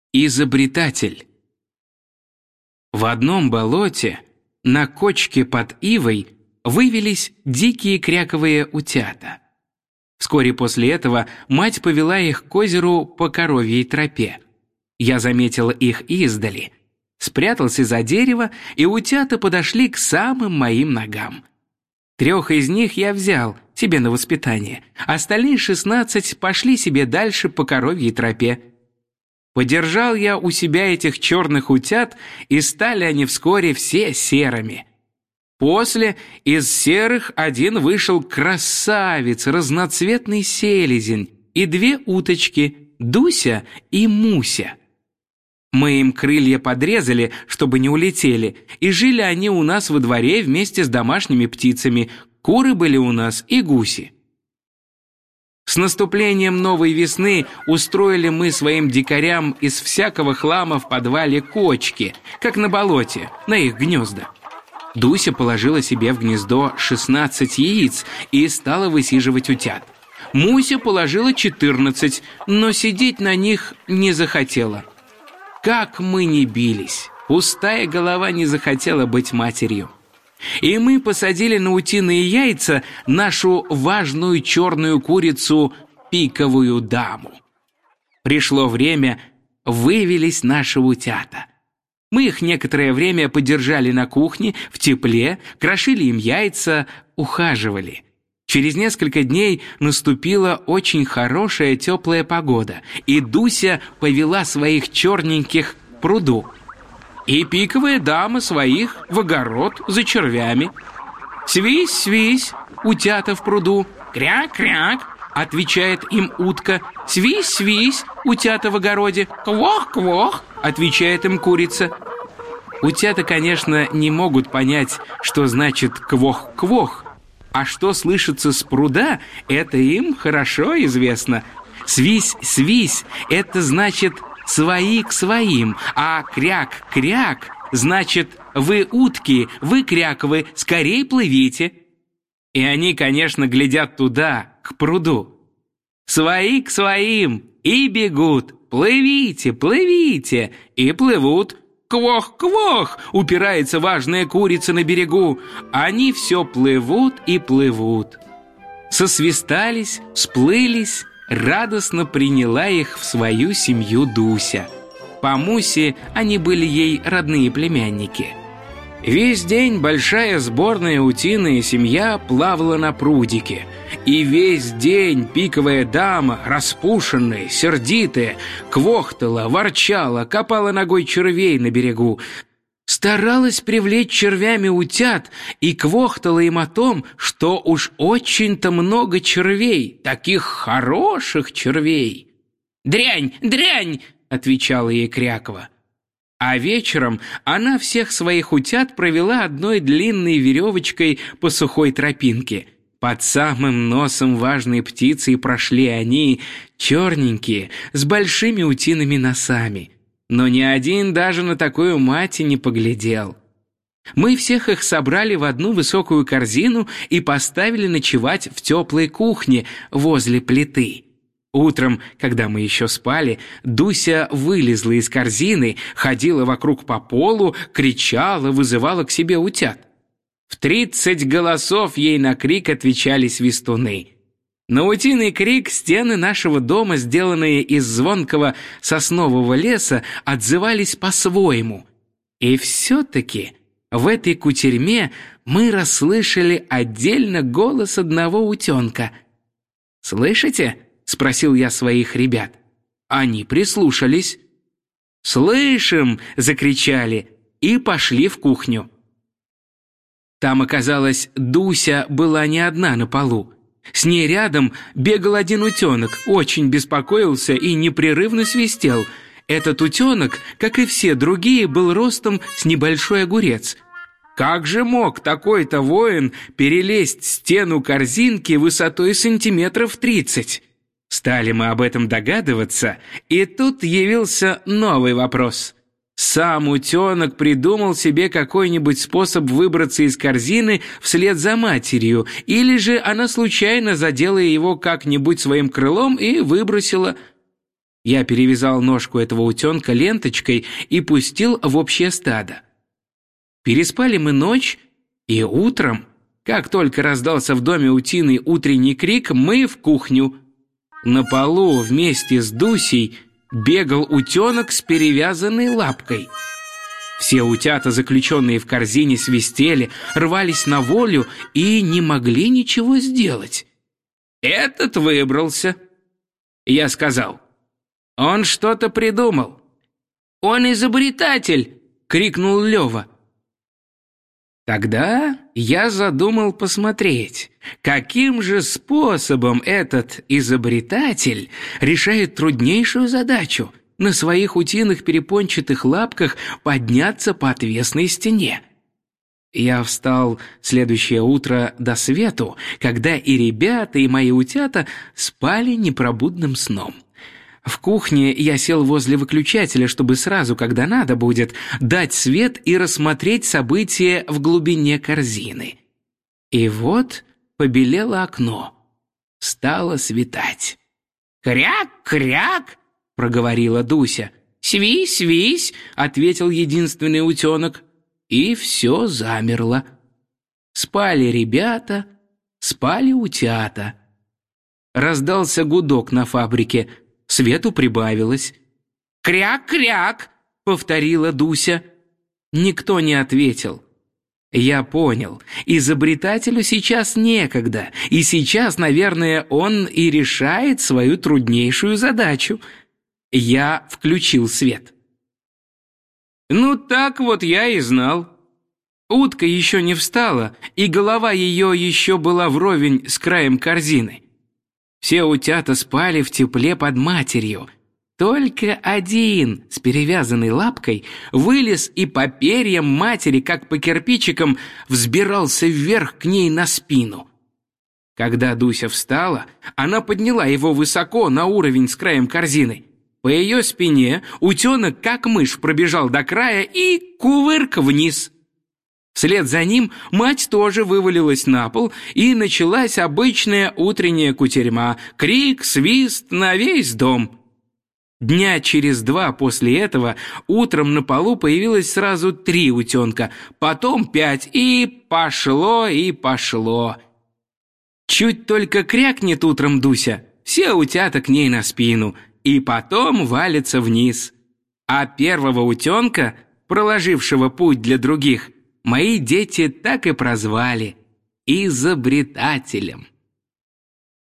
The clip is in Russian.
Изобретатель. В одном болоте на кочке под ивой вывелись дикие кряковые утята. Вскоре после этого мать повела их к озеру по коровьей тропе. Я заметила их издали, спрятался за дерево, и утята подошли к самым моим ногам. 3 из них я взял себе на воспитание, остальные 16 пошли себе дальше по коровьей тропе. Подержал я у себя этих черных утят, и стали они вскоре все серыми. После из серых один вышел красавец, разноцветный селезень, и 2 уточки, Дуся и Муся. Мы им крылья подрезали, чтобы не улетели, и жили они у нас во дворе вместе с домашними птицами, куры были у нас и гуси. С наступлением новой весны устроили мы своим дикарям из всякого хлама в подвале кочки, как на болоте, на их гнезда. Дуся положила себе в гнездо 16 яиц и стала высиживать утят. Муся положила 14, но сидеть на них не захотела. Как мы ни бились, пустая голова не захотела быть матерью. И мы посадили на утиные яйца нашу важную черную курицу пиковую даму. Пришло время, вывелись наши утята. Мы их некоторое время подержали на кухне, в тепле, крошили им яйца, ухаживали. Через несколько дней наступила очень хорошая теплая погода, и Дуся повела своих черненьких к пруду. И пиковая дама своих в огород за червями. «Свись-свись, утята в пруду, кряк-кряк», отвечает им утка. «Свись-свись, утята в огороде, квох-квох», отвечает им курица. Утята, конечно, не могут понять, что значит «квох-квох», а что слышится с пруда, это им хорошо известно. «Свись-свись» — это значит «свои к своим», а «кряк-кряк» значит «вы утки, вы кряковы, скорей плывите». И они, конечно, глядят туда, к пруду. «Свои к своим» и бегут, «плывите, плывите», и плывут. «Квох-квох!» — упирается важная курица на берегу. Они все плывут и плывут. Сосвистались, сплылись, радостно приняла их в свою семью Дуся. По Мусе они были ей родные племянники. Весь день большая сборная утиная семья плавала на прудике. И весь день пиковая дама, распушенная, сердитая, квохтала, ворчала, копала ногой червей на берегу. Старалась привлечь червями утят и квохтала им о том, что уж очень-то много червей, таких хороших червей. «Дрянь, дрянь!» — отвечала ей Крякова. А вечером она всех своих утят провела одной длинной веревочкой по сухой тропинке. Под самым носом важной птицы и прошли они, черненькие, с большими утиными носами. Но ни один даже на такую мать не поглядел. Мы всех их собрали в одну высокую корзину и поставили ночевать в теплой кухне возле плиты. Утром, когда мы еще спали, Дуся вылезла из корзины, ходила вокруг по полу, кричала, вызывала к себе утят. В 30 голосов ей на крик отвечали свистуны. На утиный крик стены нашего дома, сделанные из звонкого соснового леса, отзывались по-своему. И все-таки в этой кутерьме мы расслышали отдельно голос одного утенка. «Слышите?» — спросил я своих ребят. Они прислушались. «Слышим!» — закричали и пошли в кухню. Там, оказалось, Дуся была не одна на полу. С ней рядом бегал один утенок, очень беспокоился и непрерывно свистел. Этот утенок, как и все другие, был ростом с небольшой огурец. Как же мог такой-то воин перелезть стену корзинки высотой сантиметров 30? Стали мы об этом догадываться, и тут явился новый вопрос. Сам утенок придумал себе какой-нибудь способ выбраться из корзины вслед за матерью, или же она случайно задела его как-нибудь своим крылом и выбросила. Я перевязал ножку этого утенка ленточкой и пустил в общее стадо. Переспали мы ночь, и утром, как только раздался в доме утиный утренний крик, мы в кухню. На полу вместе с Дусей бегал утенок с перевязанной лапкой. Все утята, заключенные в корзине, свистели, рвались на волю и не могли ничего сделать. Этот выбрался. Я сказал: «Он что-то придумал». «Он изобретатель!» — крикнул Лёва. Тогда я задумал посмотреть, каким же способом этот изобретатель решает труднейшую задачу — на своих утиных перепончатых лапках подняться по отвесной стене. Я встал следующее утро до свету, когда и ребята, и мои утята спали непробудным сном. В кухне я сел возле выключателя, чтобы сразу, когда надо будет, дать свет и рассмотреть события в глубине корзины. И вот побелело окно. Стало светать. «Кряк-кряк!» — проговорила Дуся. «Свись-свись!» — ответил единственный утенок. И все замерло. Спали ребята, спали утята. Раздался гудок на фабрике. Свету прибавилось. «Кряк-кряк!» — повторила Дуся. Никто не ответил. Я понял, изобретателю сейчас некогда, и сейчас, наверное, он и решает свою труднейшую задачу. Я включил свет. Ну так вот я и знал. Утка еще не встала, и голова ее еще была вровень с краем корзины. Все утята спали в тепле под матерью. Только один с перевязанной лапкой вылез и по перьям матери, как по кирпичикам, взбирался вверх к ней на спину. Когда Дуся встала, она подняла его высоко на уровень с краем корзины. По ее спине утенок, как мышь, пробежал до края и кувырк вниз. Вслед за ним мать тоже вывалилась на пол, и началась обычная утренняя кутерьма, крик, свист на весь дом. Дня через 2 после этого утром на полу появилось сразу 3 утенка, потом 5, и пошло, и пошло. Чуть только крякнет утром Дуся, все утята к ней на спину, и потом валится вниз. А первого утенка, проложившего путь для других, мои дети так и прозвали — изобретателем.